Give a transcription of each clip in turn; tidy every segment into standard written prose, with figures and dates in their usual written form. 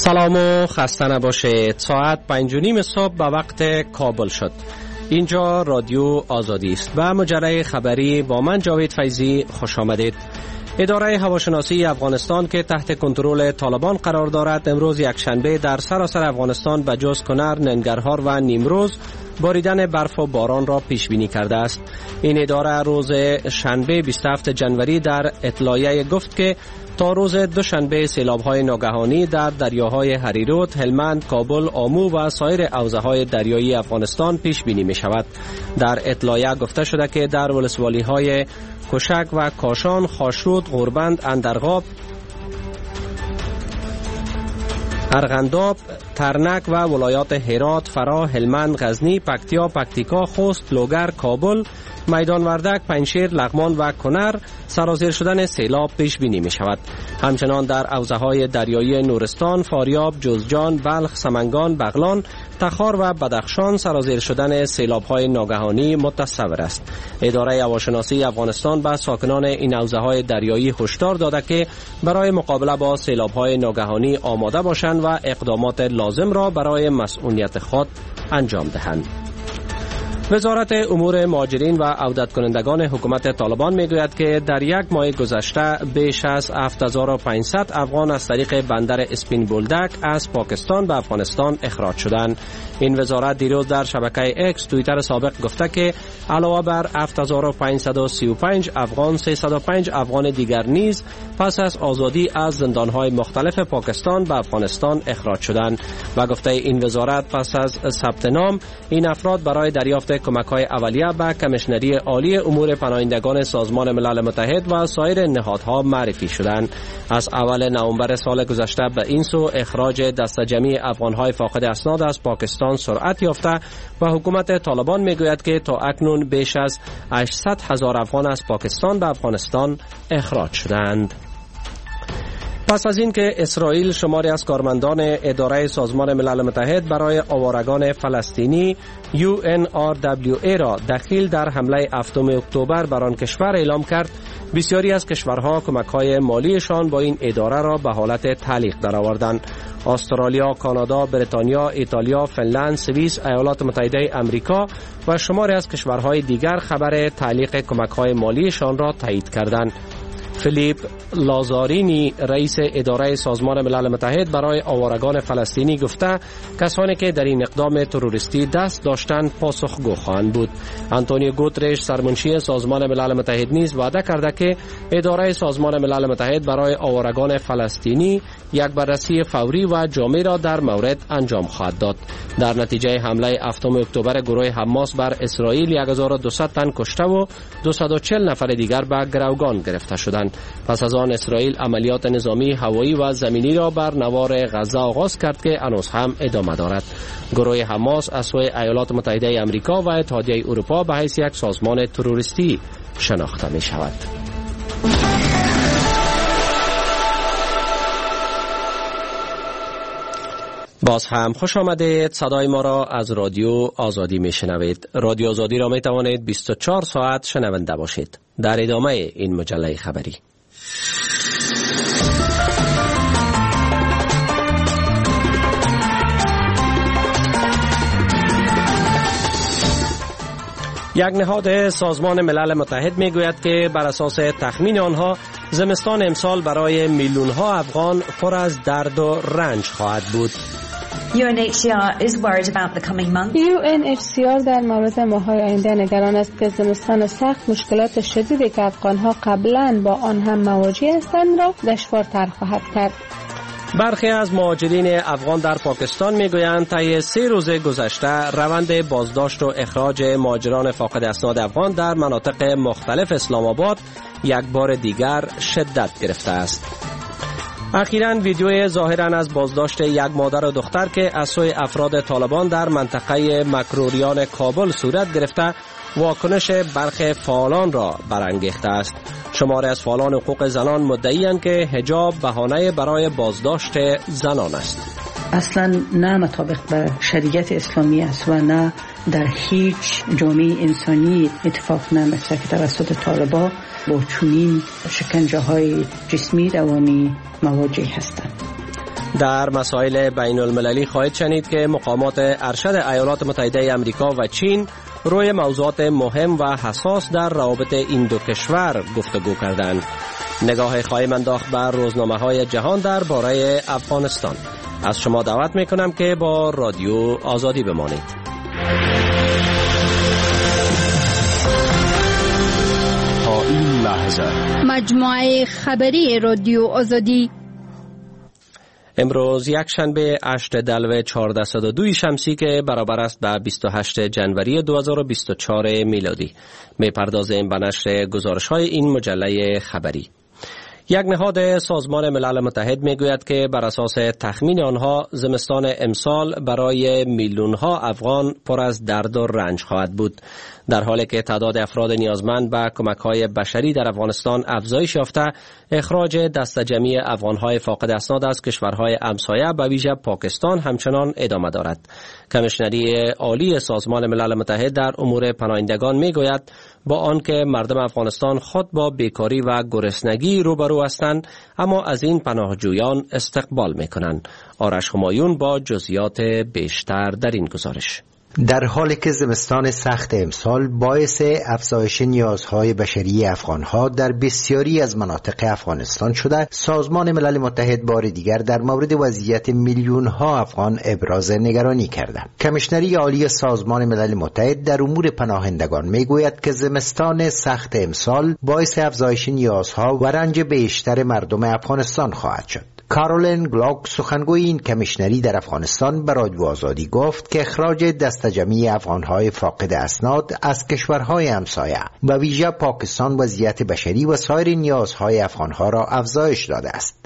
سلام و خسته نباشید. ساعت 5:30 صبح به وقت کابل شد. اینجا رادیو آزادی است و مجره خبری با من جاوید فیضی. خوش آمدید. اداره هواشناسی افغانستان که تحت کنترل طالبان قرار دارد امروز یکشنبه در سراسر افغانستان به جز کنر، ننگرهار و نیمروز باریدن برف و باران را پیش بینی کرده است. این اداره روز شنبه 27 جنوری در اطلاعیه گفت که تا روز دوشنبه سیلاب‌های ناگهانی در دریاهای هریرود، هلمند، کابل، آمو و سایر حوزه‌های دریایی افغانستان پیش بینی می‌شود. در اطلاعیه گفته شده که در ولسوالی‌های کوشک و کاشان، خاشرود، غوربند، اندرغاب، ارغنداب، ترنک و ولایات هرات، فرا، هلمند، غزنی، پکتیا، پکتیکا، خوست، لوگر، کابل، میدان وردک، پنجشیر، لغمان و کنر سرازیر شدن سیلاب پیش بینی می شود. همچنان در حوزه‌های دریایی نورستان، فاریاب، جوزجان، بلخ، سمنگان، بغلان، تخار و بدخشان سرازیر شدن سیلاب‌های ناگهانی متصور است. اداره هواشناسی افغانستان به ساکنان این حوزه‌های دریایی هشدار داده که برای مقابله با سیلاب‌های ناگهانی آماده باشند و اقدامات لازم را برای مسئولیت خود انجام دهند. وزارت امور مهاجرین و عودت کنندگان حکومت طالبان میگوید که در یک ماه گذشته بیش از 7500 افغان از طریق بندر اسپین بولدک از پاکستان به افغانستان اخراج شدند. این وزارت دیروز در شبکه اکس توییتر سابق گفته که علاوه بر 7535 افغان، 305 افغان دیگر نیز پس از آزادی از زندانهای مختلف پاکستان به افغانستان اخراج شدند و گفته این وزارت پس از ثبت نام این افراد برای دریافت کمک‌های اولیه به کمیشنری عالی امور پناهندگان سازمان ملل متحد و سایر نهادها معرفی شدند. از اول نوامبر سال گذشته به این سو اخراج دسته جمعی افغان‌های فاقد اسناد از پاکستان سرعت یافته و حکومت طالبان میگوید که تا اکنون بیش از 800,000 افغان از پاکستان به افغانستان اخراج شدند. پس از این که اسرائیل شماری از کارمندان اداره سازمان ملل متحد برای آوارگان فلسطینی UNRWA را دخیل در حمله 7 اکتبر بر آن کشور اعلام کرد، بسیاری از کشورها کمک‌های مالیشان با این اداره را به حالت تعلیق درآوردند. استرالیا، کانادا، بریتانیا، ایتالیا، فنلند، سوئیس، ایالات متحده آمریکا و شماری از کشورهای دیگر خبر تعلیق کمک‌های مالیشان را تایید کردند. فیلیپ لازارینی رئیس اداره سازمان ملل متحد برای آوارگان فلسطینی گفته کسانی که در این اقدام تروریستی دست داشتند پاسخگو خواهند بود. آنتونیو گوترش سرمنشی سازمان ملل متحد نیز وعده کرده که اداره سازمان ملل متحد برای آوارگان فلسطینی یک بررسی فوری و جامع را در مورد انجام خواهد داد. در نتیجه حمله 7 اکتبر گروه حماس بر اسرائیل 1200 تن کشته و 240 نفر دیگر به گروگان گرفته شدند. پس از آن اسرائیل عملیات نظامی هوایی و زمینی را بر نوار غزه آغاز کرد که هنوز هم ادامه دارد. گروه حماس از سوی ایالات متحده آمریکا و اتحادیه اروپا به حیث یک سازمان تروریستی شناخته می شود. باز هم خوش آمدید. صدای ما را از رادیو آزادی می شنوید. رادیو آزادی را می توانید 24 ساعت شنونده باشید. در ادامه این مجله خبری یک نهاد سازمان ملل متحد می گوید که بر اساس تخمین آنها زمستان امسال برای میلیون ها افغان پر از درد و رنج خواهد بود. UNHCR در مورد ماه‌های آینده نگران است که زمستان سخت مشکلات شدیدی که افغان‌ها قبلاً با آن هم مواجه هستند را دشوارتر خواهد کرد. برخی از مهاجرین افغان در پاکستان میگویند طی 3 روز گذشته روند بازداشت و اخراج مهاجران فاقد اسناد افغان در مناطق مختلف اسلام آباد یک بار دیگر شدت گرفته است. اخیراً ویدیوی ظاهراً از بازداشت یک مادر و دختر که از سوی افراد طالبان در منطقه مکروریان کابل صورت گرفته واکنش برخی فعالان را برانگیخته است. شماری از فعالان حقوق زنان مدعی‌اند که حجاب بهانه برای بازداشت زنان است. اصلا نه مطابق به شریعت اسلامی است و نه در هیچ جامعه انسانی اتفاق نمیفته که توسط طالبان با چنین شکنجه‌های جسمی روانی مواجه هستند. در مسائل بین المللی خواهید شنید که مقامات ارشد ایالات متحده آمریکا و چین روی موضوعات مهم و حساس در روابط این دو کشور گفتگو کردند. نگاه خواهیم انداخت بر روزنامه‌های جهان درباره افغانستان. از شما دعوت میکنم که با رادیو آزادی بمانید. تا این لحظه مجموعه خبری رادیو آزادی امروز یک شنبه 8 دلو 1402 شمسی که برابر است به 28 جنوری 2024 میلادی. میپردازیم به نشر گزارش‌های این مجله خبری. یک نهاد سازمان ملل متحد میگوید که بر اساس تخمین آنها زمستان امسال برای میلیون‌ها افغان پر از درد و رنج خواهد بود، در حالی که تعداد افراد نیازمند به کمک‌های بشری در افغانستان افزایش یافته. اخراج دسته‌جمعی افغان‌های فاقد اسناد از کشورهای همسایه به ویژه پاکستان همچنان ادامه دارد. کمیشنری عالی سازمان ملل متحد در امور پناهندگان میگوید با آنکه مردم افغانستان خود با بیکاری و گرسنگی روبرو هستند، اما از این پناهجویان استقبال میکنند. آرش همایون با جزئیات بیشتر در این گزارش. در حالی که زمستان سخت امسال باعث افزایش نیازهای بشری افغانها در بسیاری از مناطق افغانستان شده، سازمان ملل متحد بار دیگر در مورد وضعیت میلیون‌ها افغان ابراز نگرانی کرده. کمیشنری عالی سازمان ملل متحد در امور پناهندگان میگوید که زمستان سخت امسال باعث افزایش نیازها و رنج بیشتر مردم افغانستان خواهد شد. کارولین گلاک سخنگوی این کمیشنری در افغانستان به رادیو آزادی گفت که اخراج دسته‌جمعی افغانهای فاقد اسناد از کشورهای همسایه و ویژه پاکستان وضعیت بشری و سایر نیازهای افغانها را افزایش داده است.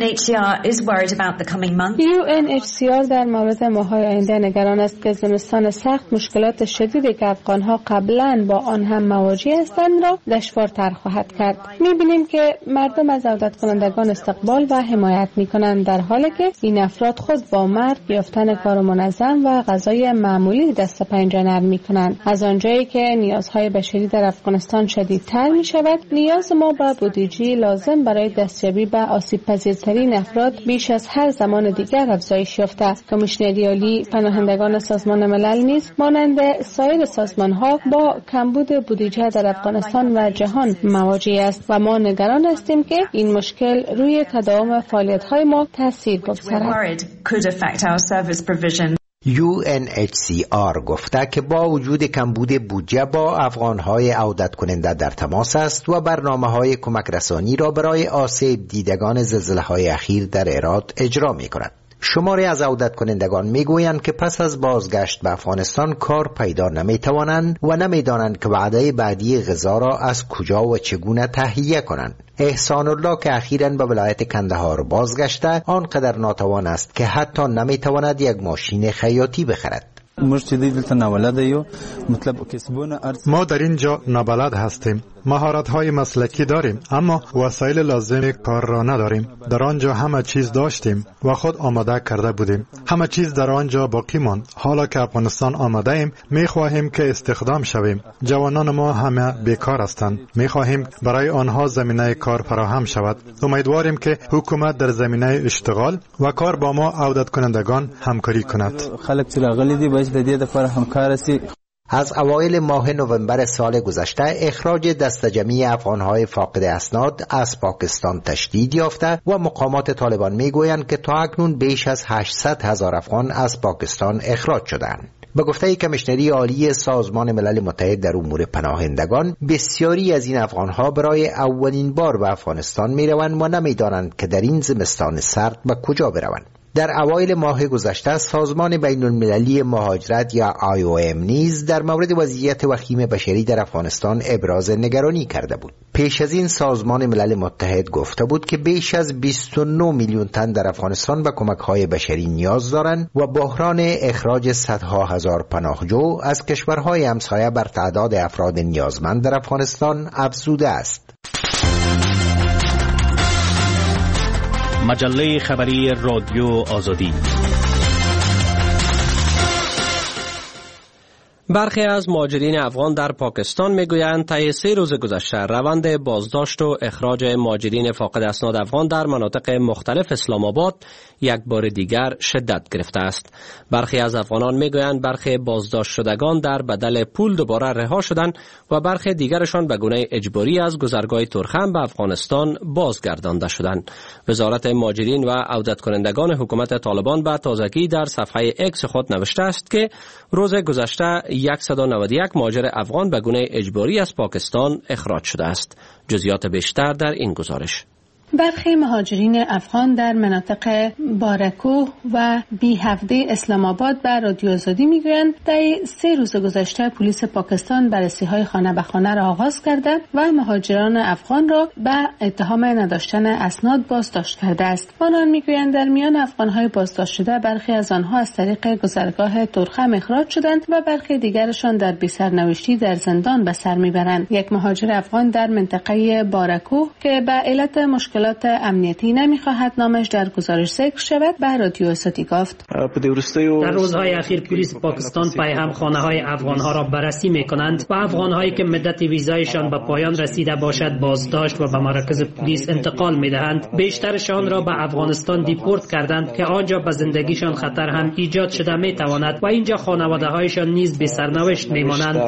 UNHCR در مورد ماه‌های آینده نگران است که زمستان سخت مشکلات شدیدی که افغانها قبلا با آن هم مواجه هستند را دشوارتر خواهد کرد. می‌بینیم که مردم از عودت کنندگان استقبال و حمایت می‌کنند، در حالی که این افراد خود با مرگ، یافتن کار منظم و غذای معمولی دست پنجه نرم می‌کنند. از آنجایی که نیازهای بشری در افغانستان شدیدتر می‌شود، نیاز ما به بودجه لازم برای دستیابی به آسیب‌پذیرترین افراد بیش از هر زمان دیگر افزایش یافته است. کمیشنری عالی پناهندگان سازمان ملل نیز مانند سایر سازمان‌ها با کمبود بودجه در افغانستان و جهان مواجه است و ما نگران هستیم که این مشکل روی تداوم فعالیت‌های ما تاثیر بگذارد. UNHCR گفته که با وجود کمبود بودجه با افغانهای عودت کننده در تماس است و برنامه‌های کمک رسانی را برای آسیب دیدگان زلزله‌های اخیر در هرات اجرا می‌کند. شماری از عودت کنندگان میگویند که پس از بازگشت به افغانستان کار پیدا نمیتوانند و نمیدانند که وعده بعدی غذا را از کجا و چگونه تهیه کنند. احسان الله که اخیراً به ولایت کندهار بازگشته آنقدر ناتوان است که حتی نمیتواند یک ماشین خیاطی بخرد. ما در اینجا نابلد هستیم. مهارت‌های مسلکی داریم اما وسایل لازم کار را نداریم. در آنجا همه چیز داشتیم و خود آماده کرده بودیم. همه چیز در آنجا باقی ماند. حالا که افغانستان آماده ایم می‌خواهیم که استخدام شویم. جوانان ما همه بیکار هستند. می‌خواهیم برای آنها زمینه کار فراهم شود. امیدواریم که حکومت در زمینه اشتغال و کار با ما عودت کنندگان همکاری کند. از اوایل ماه نوامبر سال گذشته اخراج دسته‌جمعی افغانهای فاقد اسناد از پاکستان تشدید یافته و مقامات طالبان میگویند که تا اکنون بیش از 800,000 افغان از پاکستان اخراج شدند. به گفته کمیشنری عالی سازمان ملل متحد در امور پناهندگان، بسیاری از این افغانها برای اولین بار به افغانستان میروند و نمیدانند که در این زمستان سرد به کجا بروند. در اوایل ماه گذشته سازمان بین المللی مهاجرت یا IOM نیز در مورد وضعیت وخیم بشری در افغانستان ابراز نگرانی کرده بود. پیش از این سازمان ملل متحد گفته بود که بیش از 29 میلیون تن در افغانستان به کمک‌های بشری نیاز دارند و بحران اخراج صدها هزار پناهجو از کشورهای همسایه بر تعداد افراد نیازمند در افغانستان افزوده است. مجله خبری رادیو آزادی. برخی از مهاجرین افغان در پاکستان میگویند طی 3 روز گذشته روند بازداشت و اخراج مهاجرین فاقد اسناد افغان در مناطق مختلف اسلام آباد یک بار دیگر شدت گرفته است. برخی از افغانان میگویند برخی بازداشت شدگان در بدل پول دوباره رها شدند و برخی دیگرشان به گونه اجباری از گذرگاه ترخم به افغانستان بازگردانده شدند. وزارت مهاجرین و عودت کنندگان حکومت طالبان به تازگی در صفحه اکس خود نوشته است که روز گذشته 191 مهاجر افغان به گونه اجباری از پاکستان اخراج شده است. جزئیات بیشتر در این گزارش. برخی مهاجرین افغان در مناطق بارکوه و بی-هفده اسلام آباد به رادیو آزادی میگویند در 3 روز گذشته پلیس پاکستان بررسی‌های خانه به خانه را آغاز کرده و مهاجران افغان را به اتهام نداشتن اسناد بازداشت کرده است. آنان میگویند در میان افغان‌های بازداشت شده برخی از آنها از طریق گذرگاه ترخم اخراج شدند و برخی دیگرشان در بی‌سرنوشتی در زندان به سر میبرند. یک مهاجر افغان در منطقه بارکوه که به علت مشکلات امنیتی نمیخواهد نامش در گزارش ذکر شود به رادیو آزادی گفت. در روزهای اخیر پلیس پاکستان پیهم خانه‌های افغان‌ها را بررسی می‌کنند و افغان‌هایی که مدت ویزایشان به پایان رسیده باشد بازداشت و به مراکز پلیس انتقال می‌دهند. بیشترشان را به افغانستان دیپورت کردند که آنجا به زندگیشان خطر هم ایجاد شده می‌تواند و اینجا خانواده‌هایشان نیز به سرنوشت می‌مانند.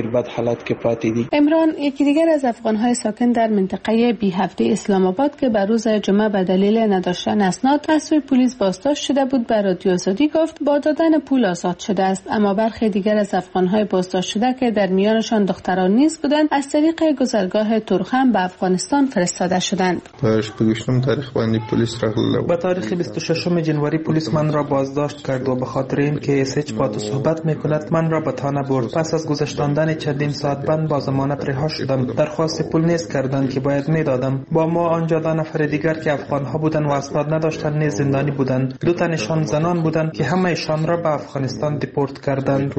عمران یکی دیگر از افغان‌های ساکن در منطقه بی-هفته اسلام آباد که به روز جمعه به دلیل نداشتن اسناد از سوی پلیس بازداشت شده بود به رادیو آزادی گفت با دادن پول آزاد شده است، اما برخی دیگر از افغان‌های بازداشت شده که در میانشان دختران نیز بودند از طریق گذرگاه ترخم به افغانستان فرستاده شدند. به تاریخ 26 جنوری پلیس من را بازداشت کرد و به خاطر اینکه هیچ بات صحبت میکند من را به تانه برد. پس از گذشتاندن چندین ساعت بند با ضمانت رها شدم. درخواست پول نیز کردند که باید میدادم. با ما آنجا دو نفر دیگر که افغان‌ها بودند و اسناد نداشتند نیز زندانی بودند. 2 تنشان زنان بودند که همه ایشان را به افغانستان دیپورت کردند.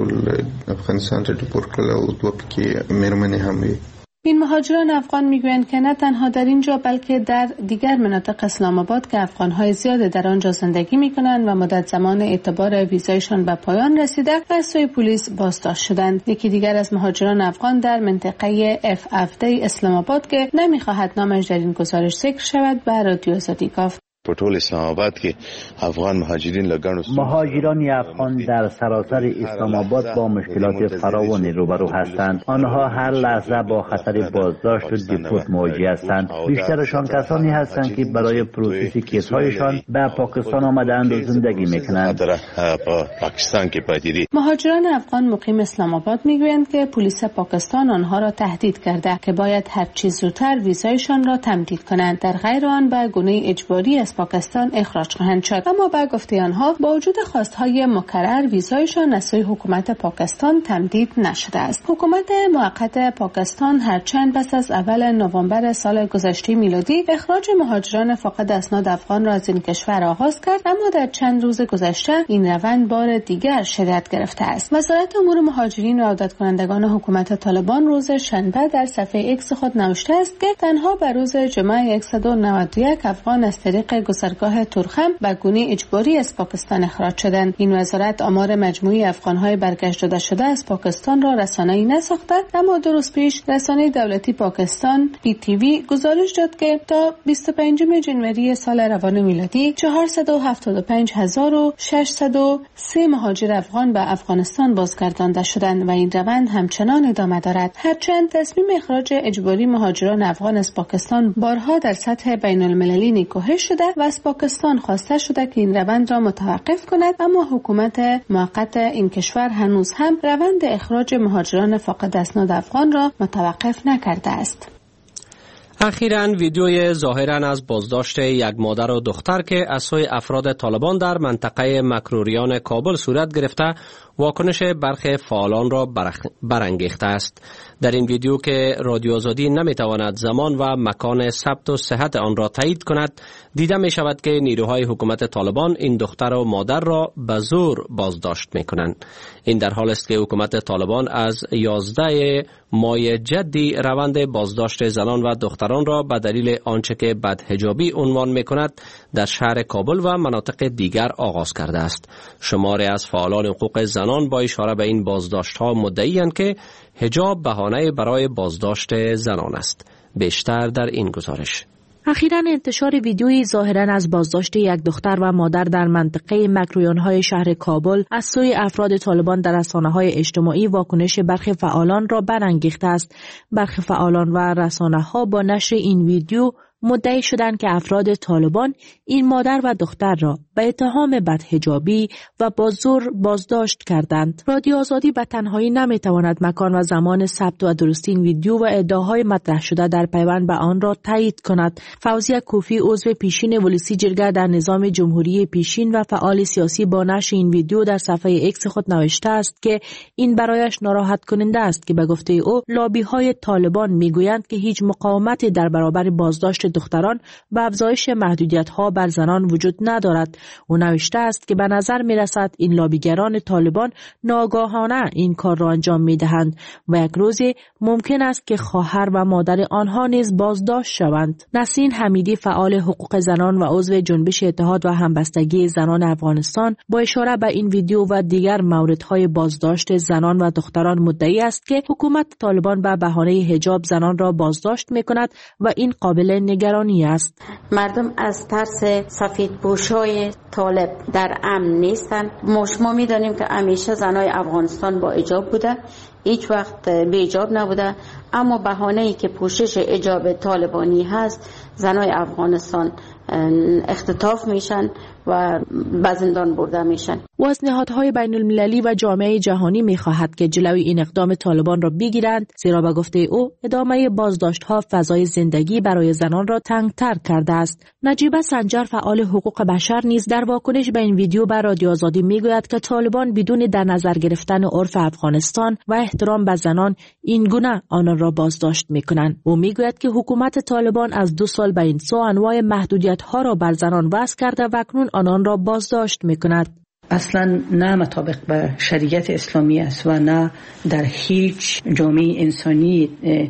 این مهاجران افغان میگویند که نه تنها در اینجا بلکه در دیگر مناطق اسلام آباد که افغان‌های زیاد در آنجا زندگی می‌کنند و مدت زمان اعتبار ویزایشان به پایان رسیده از سوی پلیس بازداشت شدند. یکی دیگر از مهاجران افغان در منطقه FFD اسلام آباد که نمی‌خواهد نامش در این گزارش ذکر شود به رادیو آزادی گفت. په ټول اسلام آباد کې افغان مهاجرین مهاجران افغان در سراسر اسلام آباد با مشکلات فراوانی روبرو هستند. آنها هر لحظه با خطر بازداشت و دیپورت مواجه هستند. بیشترشان کسانی هستند که برای پروسس کیس‌هایشان به پاکستان آمدند و زندگی می‌کنند. مهاجران افغان مقیم اسلام آباد میگویند که پلیس پاکستان آنها را تهدید کرده که باید هر چه زودتر ویزایشان را تمدید کنند، در غیر آن به گونه اجباری از پاکستان اخراج خواهند شد. اما با گفته آنها با وجود خواستهای مکرر ویزایشان از سوی حکومت پاکستان تمدید نشده است. حکومت موقت پاکستان هرچند پس از اول نوامبر سال گذشته میلادی اخراج مهاجران فاقد اسناد افغان را از این کشور آغاز کرد، اما در چند روز گذشته این روند بار دیگر شدت گرفته است. وزارت امور مهاجرین و عودت کنندگان حکومت طالبان روز شنبه در صفحه اکس خود نوشته است که تنها بر روز جمعه 191 افغان از طریق گذرگاه ترخم به گونه اجباری از پاکستان اخراج شدند. این وزارت آمار مجموعی افغان‌های برگشت داده شده از پاکستان را رسانه‌ای نساخته، اما 2 روز پیش رسانه دولتی پاکستان PTV گزارش داد که تا 25 جنوری سال روان میلادی 475,603 مهاجر افغان به افغانستان بازگردانده شدند و این روند همچنان ادامه دارد. هرچند تصمیم اخراج اجباری مهاجران افغان از پاکستان بارها در سطح بین‌المللی نکوهش شده و از پاکستان خواسته شده که این روند را متوقف کند، اما حکومت موقت این کشور هنوز هم روند اخراج مهاجران فاقد اسناد افغان را متوقف نکرده است. اخیراً ویدیوی ظاهراً از بازداشت یک مادر و دختر که از سوی افراد طالبان در منطقه مکروریان کابل صورت گرفته واکنش برخی فعالان را برانگیخته است. در این ویدیو که رادیو آزادی نمیتواند زمان و مکان ثبت و صحت آن را تایید کند، دیده می شود که نیروهای حکومت طالبان این دختر و مادر را به زور بازداشت می کنند. این در حال است که حکومت طالبان از 11 ماه جدی روند بازداشت زنان و دختران را به دلیل آنچه که بدحجابی عنوان می کند در شهر کابل و مناطق دیگر آغاز کرده است. شماری از فعالان حقوق زنان زنان با اشاره به این بازداشت‌ها مدعی‌اند که حجاب بهانه برای بازداشت زنان است. بیشتر در این گزارش. اخیراً انتشار ویدیویی ظاهراً از بازداشت یک دختر و مادر در منطقه مکرویان‌های شهر کابل از سوی افراد طالبان در رسانه‌های اجتماعی واکنش برخی فعالان را برانگیخته است. برخی فعالان و رسانه‌ها با نشر این ویدیو مدعی شدند که افراد طالبان این مادر و دختر را به اتهام بدحجابی و با زور بازداشت کردند. رادیو آزادی به تنهایی نمیتواند مکان و زمان ثبت و درستی این ویدیو و ادعاهای مطرح شده در پیوند به آن را تایید کند. فوزیه کوفی عضو پیشین ولسی جرگه در نظام جمهوری پیشین و فعال سیاسی با نشر این ویدیو در صفحه ایکس خود نوشته است که این برایش ناراحت کننده است که به گفته او لابی‌های طالبان میگویند که هیچ مقاومتی در برابر بازداشت دختران و افزایش محدودیت‌ها بر زنان وجود ندارد. او نوشته است که به نظر می‌رسد این لابیگران طالبان ناگاهانه این کار را انجام می‌دهند و یک روزی ممکن است که خواهر و مادر آنها نیز بازداشت شوند. نسرین حمیدی فعال حقوق زنان و عضو جنبش اتحاد و همبستگی زنان افغانستان با اشاره به این ویدیو و دیگر موردهای بازداشت زنان و دختران مدعی است که حکومت طالبان به بهانه حجاب زنان را بازداشت می‌کند و این قابل نگرانی است. مردم از ترس سفیدپوشای طالب در امن نیستند. ما می‌دانیم که همیشه زنای افغانستان با حجاب بوده، هیچ وقت بی حجاب نبوده، اما بهانه‌ای که پوشش حجاب طالبانی هست زنای افغانستان اختطاف میشن و به زندان برده میشن. و از نهادهای بین المللی و جامعه جهانی میخواهد که جلوی این اقدام طالبان را بگیرند، زیرا به گفته او ادامه بازداشت‌ها فضای زندگی برای زنان را تنگ‌تر کرده است. نجیبه سنجر فعال حقوق بشر نیز در واکنش به این ویدیو به رادیو آزادی میگوید که طالبان بدون در نظر گرفتن عرف افغانستان و احترام به زنان این گونه آنان را بازداشت میکنند. او میگوید که حکومت طالبان از 2 سال به این سو انواع محدودیت‌ها را بر زنان وضع کرده و اکنون آنان را بازداشت میکند. اصلا نه مطابق به شریعت اسلامی است و نه در هیچ جامعه انسانی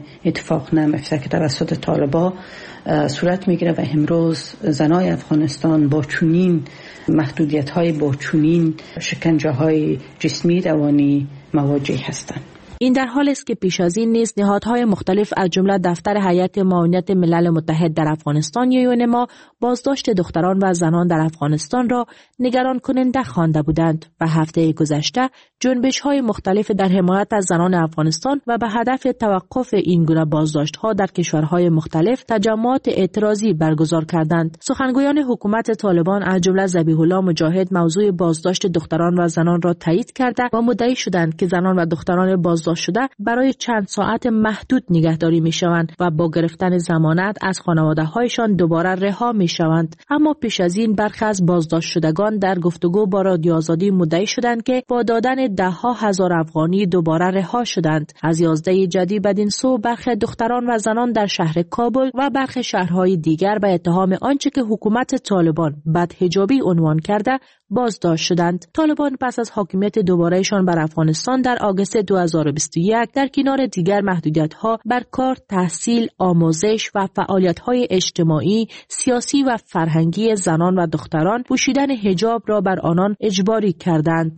اتفاق نمیفته که توسط طالبان صورت میگیره و امروز زنای افغانستان با چنین محدودیت‌های با چنین شکنجه‌های جسمی روانی مواجه هستند. این در حال است که پیش از این نیز نهادهای مختلف از جمله دفتر هیئت معاونت ملل متحد در افغانستان یا یونما بازداشت دختران و زنان در افغانستان را نگران کننده خوانده بودند و هفته گذشته جنبش‌های مختلف در حمایت از زنان افغانستان و به هدف توقف این گونه بازداشت‌ها در کشورهای مختلف تجمعات اعتراضی برگزار کردند. سخنگویان حکومت طالبان از جمله ذبیح الله مجاهد موضوع بازداشت دختران و زنان را تایید کرده و مدعی شدند که زنان و دختران بازداشت شده برای چند ساعت محدود نگهداری می‌شوند و با گرفتن ضمانت از خانواده‌هایشان دوباره رها می‌شوند. اما پیش از این برخی از بازداشت شدگان در گفتگو با رادیو آزادی مدعی شدند که با دادن ده‌ها هزار افغانی دوباره رها شدند. از 11 جدی بدین سو برخی دختران و زنان در شهر کابل و برخی شهرهای دیگر به اتهام آنچه که حکومت طالبان بدحجابی عنوان کرده بازداشت شدند. طالبان پس از حاکمیت دوبارهشان بر افغانستان در آگوست 2021 در کنار دیگر محدودیت‌ها بر کار، تحصیل، آموزش و فعالیت‌های اجتماعی، سیاسی و فرهنگی زنان و دختران پوشیدن حجاب را بر آنان اجباری کردند.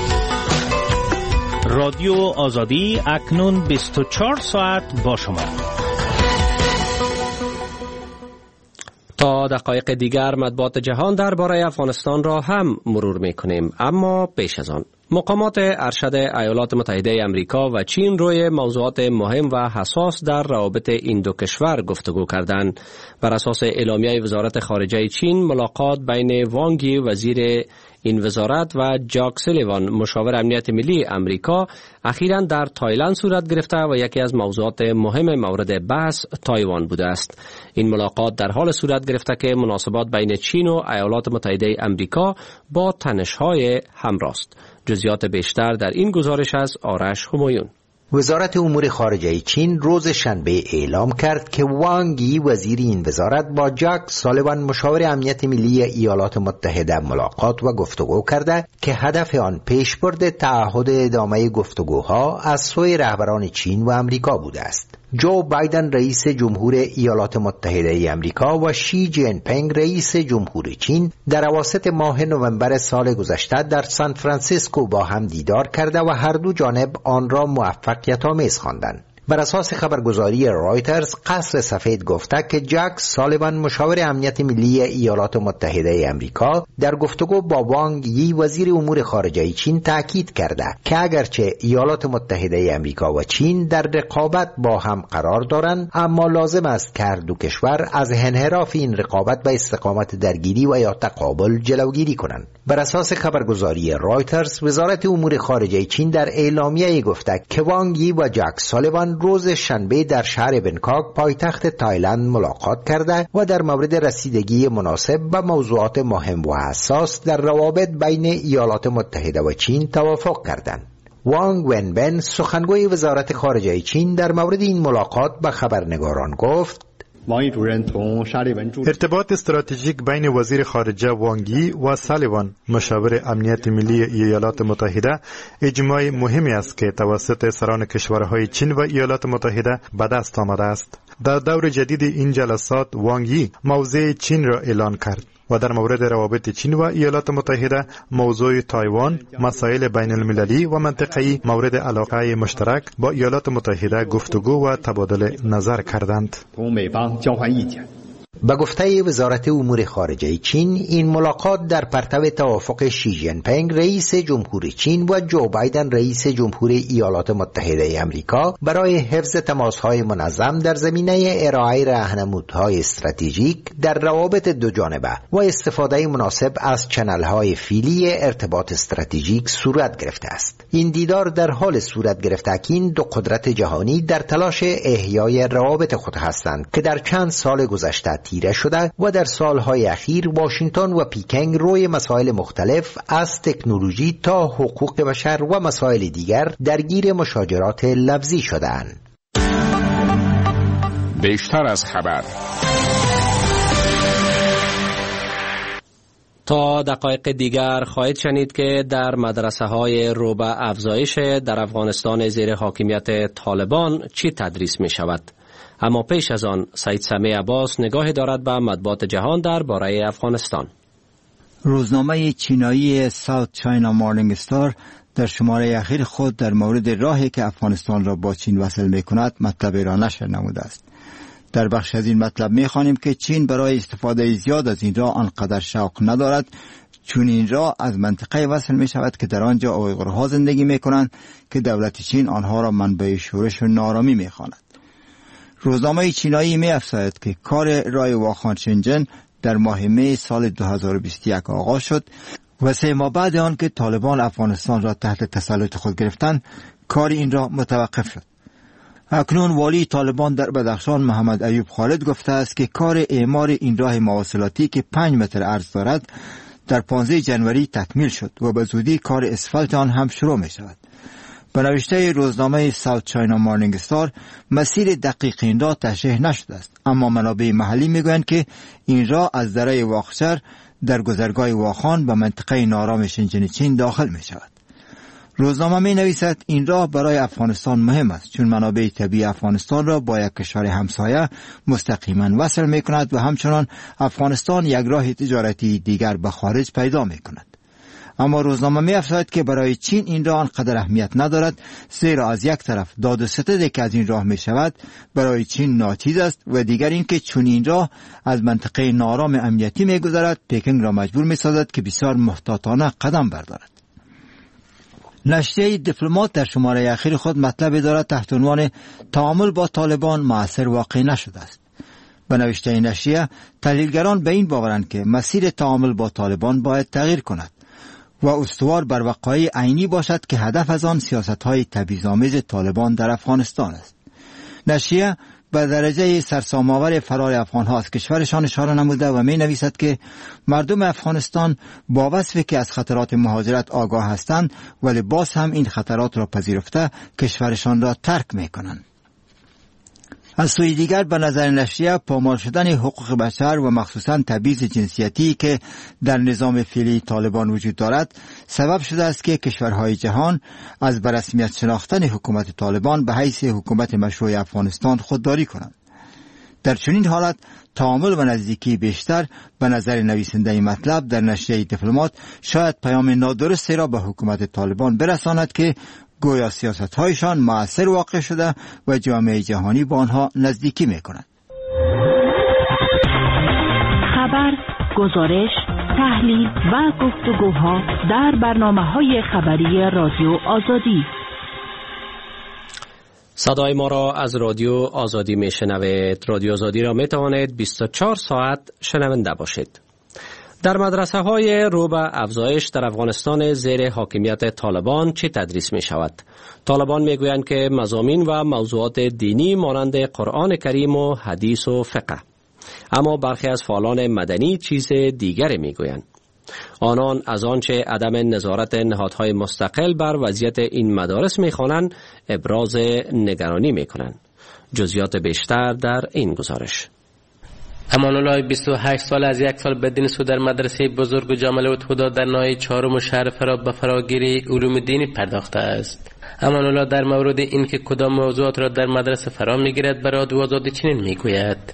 رادیو آزادی اکنون 24 ساعت با شما. تا دقایق دیگر مطبوعات جهان درباره افغانستان را هم مرور می‌کنیم، اما پیش از آن مقامات ارشد ایالات متحده آمریکا و چین روی موضوعات مهم و حساس در روابط این دو کشور گفتگو کردند. بر اساس اعلامیه وزارت خارجه چین، ملاقات بین وانگ یی وزیر این وزارت و جاک سولیوان مشاور امنیت ملی آمریکا اخیراً در تایلند صورت گرفته و یکی از موضوعات مهم مورد بحث تایوان بوده است. این ملاقات در حال صورت گرفته که مناسبات بین چین و ایالات متحده آمریکا با تنش‌های همراه است. جزئیات بیشتر در این گزارش از آرش همایون. وزارت امور خارجه چین روز شنبه اعلام کرد که وانگ یی وزیر این وزارت با جاک سولیوان مشاور امنیت ملی ایالات متحده ملاقات و گفتگو کرده که هدف آن پیشبرد تعهد ادامه گفتگوها از سوی رهبران چین و آمریکا بوده است. جو بایدن رئیس جمهور ایالات متحده ای آمریکا و شی جین پینگ رئیس جمهور چین در اواسط ماه نوامبر سال گذشته در سان فرانسیسکو با هم دیدار کرده و هر دو جانب آن را موفقیت‌آمیز خواندند. بر اساس خبرگزاری رایترز، قصر سفید گفته که جک سالیوان مشاور امنیت ملی ایالات متحده ای آمریکا در گفتگو با وانگ یی وزیر امور خارجه چین تاکید کرده که اگرچه ایالات متحده ای آمریکا و چین در رقابت با هم قرار دارند، اما لازم است که هر دو کشور از انحراف این رقابت به استقامت درگیری و یا تقابل جلوگیری کنند. بر اساس خبرگزاری رایترز، وزارت امور خارجه چین در اعلامیه گفته که وانگ یی و جک سالیوان روز شنبه در شهر بنکاک پایتخت تایلند ملاقات کرده و در مورد رسیدگی مناسب به موضوعات مهم و حساس در روابط بین ایالات متحده و چین توافق کردند. وانگ ونبن، سخنگوی وزارت خارجه چین، در مورد این ملاقات به خبرنگاران گفت: ارتباط استراتژیک بین وزیر خارجه وانگ یی و سالیوان مشاور امنیت ملی ایالات متحده اجماع مهمی است که توسط سران کشورهای چین و ایالات متحده به دست آمده است. در دور جدید این جلسات وانگ یی موضع چین را اعلان کرد و در مورد روابط چین و ایالات متحده موضوع تایوان، مسائل بین المللی و منطقه‌ای مورد علاقه مشترک با ایالات متحده گفتگو و تبادل نظر کردند. به گفته وزارت امور خارجه چین، این ملاقات در پرتو توافق شی جین پینگ رئیس جمهور چین و جو بایدن رئیس جمهور ایالات متحده ای آمریکا برای حفظ تماس‌های منظم در زمینه ارائه راهنمودهای استراتژیک در روابط دو جانبه و استفاده مناسب از چنل‌های فیلی ارتباط استراتژیک صورت گرفته است. این دیدار در حال صورت گرفته که این دو قدرت جهانی در تلاش احیای روابط خود هستند که در چند سال گذشته تیره شده و در سالهای اخیر واشنگتن و پیکنگ روی مسائل مختلف از تکنولوژی تا حقوق بشر و مسائل دیگر درگیر مشاجرات لفظی شده‌اند. بیشتر از خبر. تا دقایق دیگر خواهید شنید که در مدرسه های رو به افزایش در افغانستان زیر حاکمیت طالبان چی تدریس می شود. اما پیش از آن سید سمیع عباس نگاهی دارد به مطبوعات جهان درباره افغانستان. روزنامه چینایی ساوت چاینا مورنینگ استار در شماره اخیر خود در مورد راهی که افغانستان را با چین وصل می کند مطلب را نشر نموده است. در بخش از این مطلب می خوانیم که چین برای استفاده زیاد از این راه آنقدر شوق ندارد، چون این راه از منطقه وصل می شود که در آنجا اویغورها زندگی می کنند که دولت چین آنها را منبع شورش و نارامی می خواند. روزنامه چینایی می افزاید که کار راه واخان شنجن در ماه می سال 2021 آغاز شد و 3 ماه بعد آن که طالبان افغانستان را تحت تسلط خود گرفتند، کار این راه متوقف شد. اکنون والی طالبان در بدخشان محمد ایوب خالد گفته است که کار اعمار این راه مواصلاتی که 5 متر عرض دارد در 15 جنوری تکمیل شد و به زودی کار اسفالت آن هم شروع می شود. به نوشته روزنامه ساوت چاینا مورنینگ استار، مسیر دقیق این راه تشریح نشده است، اما منابع محلی میگویند که این راه از دره واخچر در گذرگاه واخان به منطقه نارام شنجن چین داخل می شود. روزنامه می نویسد این راه برای افغانستان مهم است، چون منابع طبیعی افغانستان را با یک کشور همسایه مستقیما وصل می کند و همچنان افغانستان یک راه تجارتی دیگر به خارج پیدا می کند. اما روزنامه می افزاید که برای چین این راه آنقدر اهمیت ندارد، زیرا از یک طرف داد و ستدی که از این راه می شود برای چین ناچیز است و دیگر این که چون این راه از منطقه نارام امنیتی می گذرد، پکینگ را مجبور می سازد که بسیار محتاطانه قدم بردارد. نشریه دیپلمات در شماره اخیر خود مطلبی دارد تحت عنوان تعامل با طالبان مؤثر واقع نشده است. به نوشته این نشریه، تحلیلگران به این باورند که مسیر تعامل با طالبان باید تغییر کند و استوار بر وقایع عینی باشد که هدف از آن سیاست‌های تبعیض‌آمیز طالبان در افغانستان است. نشریه به درجه سرسام‌آور فرار افغان‌ها از کشورشان اشاره نموده و می‌نویسد که مردم افغانستان با وصفی که از خطرات مهاجرت آگاه هستند ولی باز هم این خطرات را پذیرفته کشورشان را ترک می‌کنند. از سوی دیگر به نظر نشریه پامال شدن حقوق بشر و مخصوصاً تبعیض جنسیتی که در نظام فعلی طالبان وجود دارد سبب شده است که کشورهای جهان از به رسمیت شناختن حکومت طالبان به حیث حکومت مشروع افغانستان خودداری کنند. در چنین حالت تعامل و نزدیکی بیشتر به نظر نویسنده مطلب در نشریه دیپلمات شاید پیام نادرستی را به حکومت طالبان برساند که گویا سیاست‌هایشان مؤثر واقع شده و جامعه جهانی با آنها نزدیکی می‌کند. خبر، گزارش، تحلیل و گفتگوها در برنامه‌های خبری رادیو آزادی. صدای ما را از رادیو آزادی میشنوید. رادیو آزادی را میتوانید 24 ساعت شنونده باشید. در مدرسه های رو به افزایش در افغانستان زیر حاکمیت طالبان چه تدریس می شود؟ طالبان می گویند که مضامین و موضوعات دینی مانند قرآن کریم و حدیث و فقه. اما برخی از فعالان مدنی چیز دیگری می گویند. آنان از آنچه عدم نظارت نهادهای مستقل بر وضعیت این مدارس می خوانند ابراز نگرانی می کنند. جزئیات بیشتر در این گزارش. امان الله 28 سال از یک سال بدین سو در مدرسه بزرگ جامعه الهدی در ناحیه 4 شهر فرا به فراگیری علوم دینی پرداخته است. امان الله در مورد اینکه کدام موضوعات را در مدرسه فرا میگیرد برای رادیو آزادی چنین میگوید: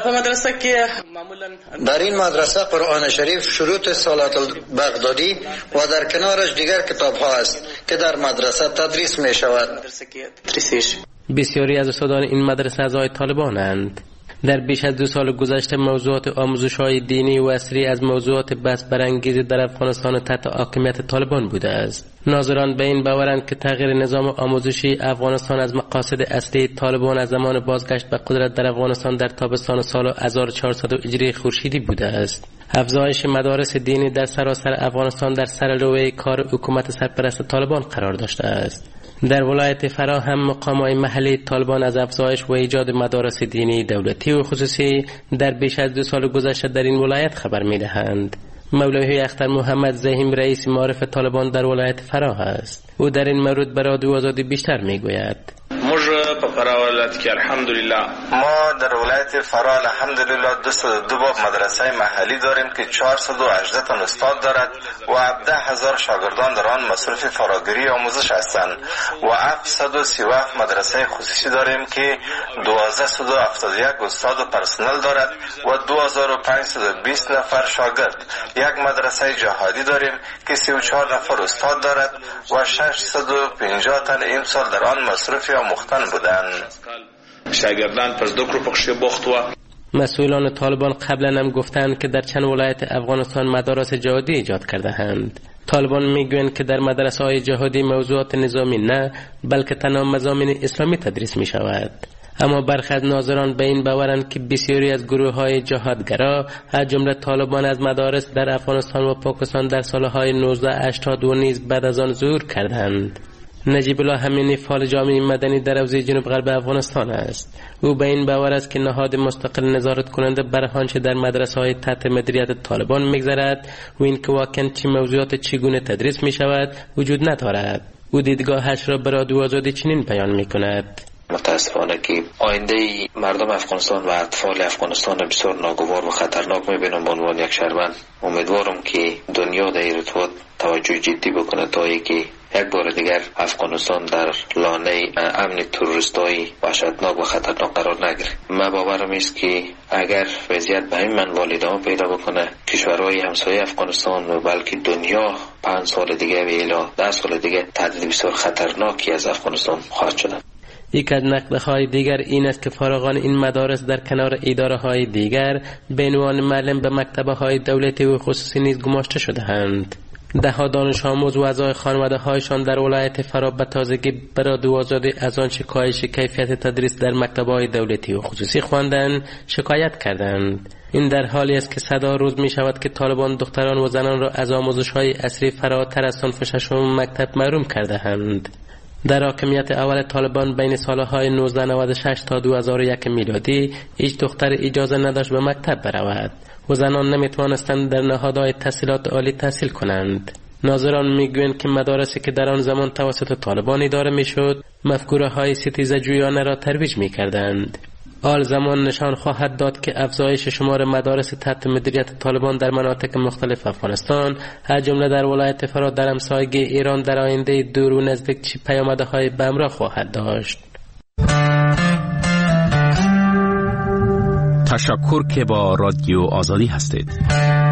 در این مدرسه قرآن شریف، شروط صلات البغدادی و در کنارش دیگر کتاب ها است که در مدرسه تدریس می شود. بسیاری از استادان این مدرسه اعضای طالبانند. در بیش از 2 سال گذشته موضوعات آموزش‌های دینی و عصری از موضوعات بحث برانگیز در افغانستان تحت حاکمیت طالبان بوده است. ناظران به این باورند که تغییر نظام آموزشی افغانستان از مقاصد اصلی طالبان از زمان بازگشت به قدرت در افغانستان در تابستان سال 1400 هجری خورشیدی بوده است. افزایش مدارس دینی در سراسر افغانستان در سرلوحه کار حکومت سرپرست طالبان قرار داشته است. در ولایت فرا هم مقامات محلی طالبان از افزایش و ایجاد مدارس دینی دولتی و خصوصی در بیش از 2 سال گذشته در این ولایت خبر می‌دهند. مولوی اختر محمد زهیم رئیس معارف طالبان در ولایت فرا است. او در این مورد برای رادیو آزادی بیشتر میگوید: ما در ولایت فرا الحمدلله 202 باب مدرسه محلی داریم که 418 تا استاد دارد و 17000 شاگردان در آن مصروف فراگیری آموزش هستند و 737 مدرسه خصوصی داریم که 1271 استاد و پرسنل دارد و 2520 نفر شاگرد. یک مدرسه جهادی داریم که 34 نفر استاد دارد و 650 تن امسال در آن مصروف آموختن بودند. شاگردان پس دکتر پخش بخت و مسئولان طالبان قبلا هم گفتند که در چند ولایت افغانستان مدارس جهادی ایجاد کرده اند. طالبان میگویند که در مدرسه های جهادی موضوعات نظامی نه بلکه تنها مضامین اسلامی تدریس می شود. اما برخی از ناظران به این باورند که بسیاری از گروه های جهادگرا از جمله طالبان از مدارس در افغانستان و پاکستان در سالهای 1980 و نیز بعد از آن ظهور کردند. نجیب الله همینی فعال جامعه مدنی در حوزه جنوب غرب افغانستان است. او به این باور است که نهاد مستقل نظارت کننده بر آنچه در مدرسه های تحت مدیریت طالبان میگذرد و اینکه واقعا چه موضوعات چگونه تدریس می شود وجود ندارد. او دیدگاهش را به رادیو آزادی چنین بیان می کند: متاسفانه که آینده مردم افغانستان و اطفال افغانستان بسیار ناگوار و خطرناک می‌بینم. به عنوان یک شهروند امیدوارم که دنیا در این ارتباط توجه جدی بکنه تا اینکه یک بار دیگر افغانستان در لانه امن تروریست‌های وحشتناک و خطرناک قرار نگیره. من باورم است که اگر وضعیت به این منوال ادامه پیدا بکنه، کشورهای همسایه افغانستان و بلکه دنیا 5 سال دیگه و الی 10 سال دیگه تهدید بسیار خطرناکی از افغانستان خواهد شد. یک از نقدهای دیگر این است که فارغان این مدارس در کنار اداره های دیگر به عنوان معلم به مکتبه های دولتی و خصوصی نیز گماشته شده‌اند. ده‌ها دانش آموز و اعضای خانواده هایشان در ولایت فرا به تازگی برای رادیو آزادی از آنچه کاهش کیفیت تدریس در مکتبه های دولتی و خصوصی خواندند شکایت کردند. این در حالی است که صدا روز می شود که طالبان دختران و زنان را از آموزش های عصری فراتر از صنف 6 مکتب محروم کرده اند. در حاکمیت اول طالبان بین سالهای 1996 تا 2001 میلادی هیچ دختر اجازه نداشت به مکتب برود و زنان نمیتوانستند در نهادهای تحصیلات عالی تحصیل کنند. ناظران میگویند که مدارسی که در آن زمان توسط طالبان اداره میشد مفکوره های ستیزه جویانه را ترویج میکردند. آل زمان نشان خواهد داد که افزایش شمار مدارس تحت مدیریت طالبان در مناطق مختلف افغانستان، از جمله در ولایت فرات در همسایگی ایران، در آینده دور و نزدیک چه پیامدهای به همراه خواهد داشت. تشکر که با رادیو آزادی هستید.